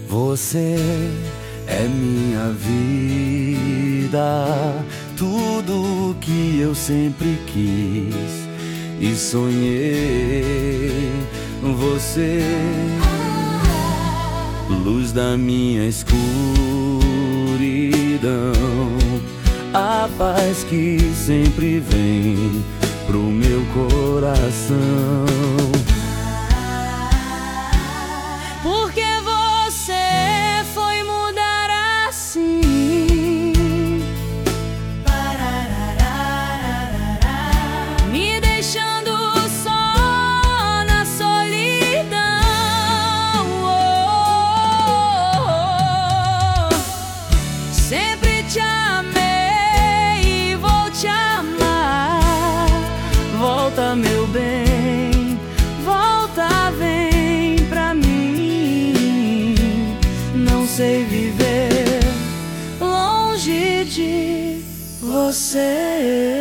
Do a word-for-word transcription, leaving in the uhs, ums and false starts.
Você é minha vida, tudo que eu sempre quis e sonhei. Você, luz da minha escuridão, a paz que sempre vem pro meu coração. Porque você foi mudar assim, me deixando só na solidão. Oh, oh, oh. Sempre te amei e vou te amar. Volta, meu bem, volta, vem pra mim. Não sei viver longe de você.